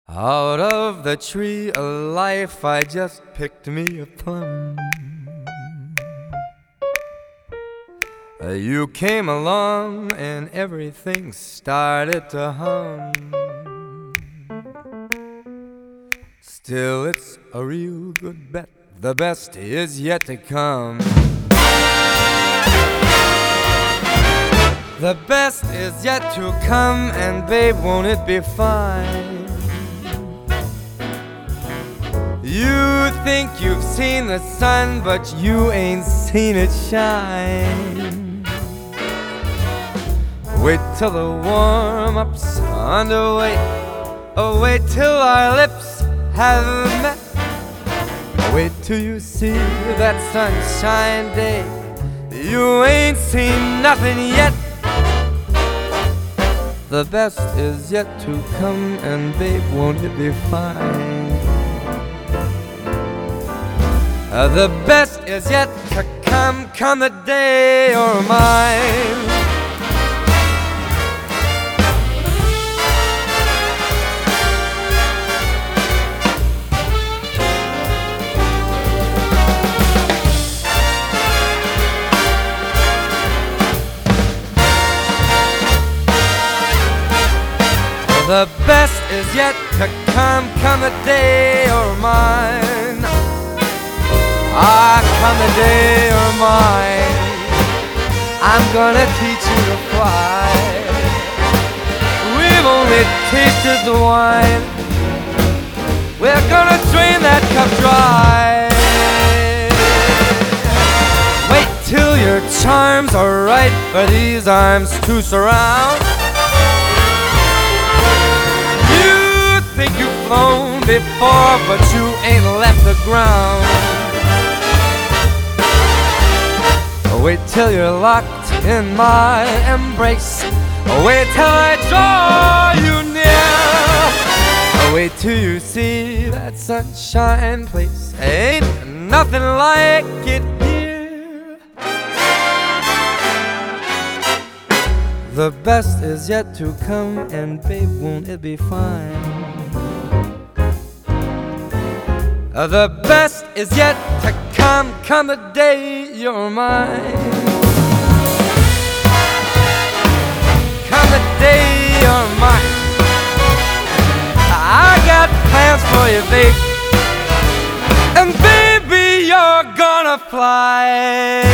Out of the tree of life I just picked me a plum. You came along and everything started to hum. Still it's a real good bet, the best is yet to come. The best is yet to come, and babe, won't it be fine? You think you've seen the sun, but you ain't seen it shine. Wait till the warm-up's underway. Oh, wait till our lips have met. Wait till you see that sunshine day. You ain't seen nothing yet. The best is yet to come, and babe, won't it be fine? The best is yet to come, come the day you're mine. The best is yet to come, come the day you're mine. Ah, come the day you're mine. I'm gonna teach you to fly. We've only tasted the wine. We're gonna drain that cup dry. Wait till your charms are right for these arms to surround. You think you've flown before, but you ain't left the ground. Wait till you're locked in my embrace. Wait till I draw you near. Wait till you see that sunshine place. Ain't nothing like it here. The best is yet to come, and babe, won't it be fine? The best is yet to come, come the day you're mine. Come the day you're mine. I got plans for you, babe, and baby, you're gonna fly.